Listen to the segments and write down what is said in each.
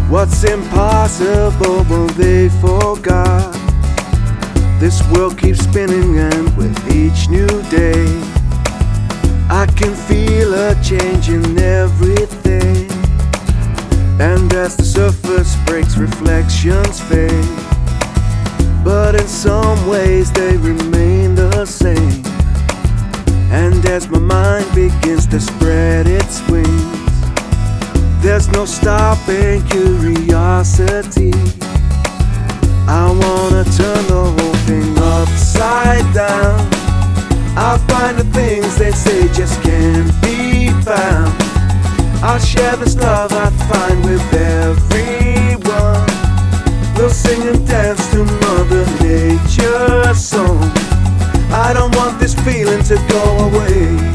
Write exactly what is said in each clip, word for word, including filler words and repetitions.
What's impossible, well, they forgot. This world keeps spinning, and with each new day I can feel a change in everything. And as the surface breaks, reflections fade, but in some ways they remain the same. And as my mind begins to spread its wings, there's no stopping curiosity. I wanna turn the whole thing upside down. I'll find the things they say just can't be found. I'll share this love I find with everyone. We'll sing and dance to Mother Nature's song. I don't want this feeling to go away.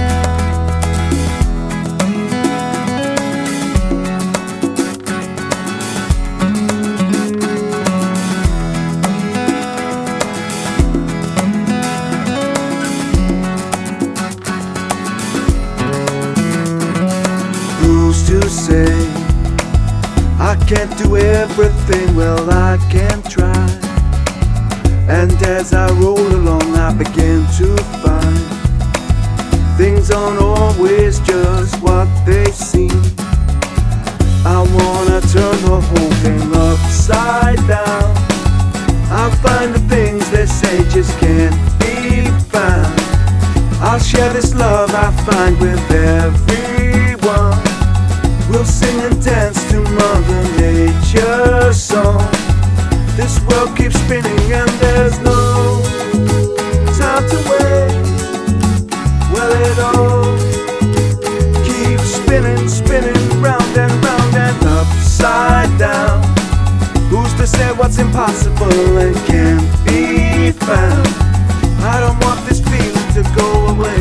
To say I can't do everything, well, I can try. And as I roll along, I begin to find things aren't always just what they seem. I wanna turn the whole thing upside down. I'll find the things they say just can't be found. I'll share this love I find with everyone. We'll sing and dance to Mother Nature's song. This world keeps spinning and there's no time to wait. Well, it all keeps spinning, spinning round and round and upside down. Who's to say what's impossible and can't be found? I don't want this feeling to go away.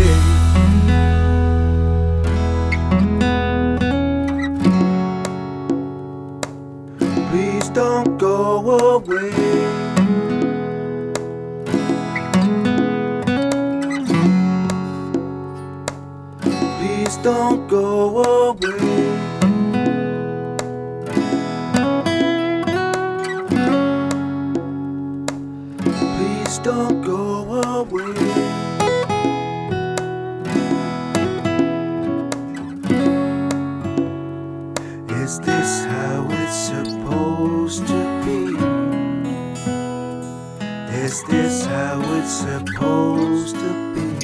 Please don't go away. Please don't go away. Please don't go away. Is this how it's supposed to be? Is this how it's supposed to be?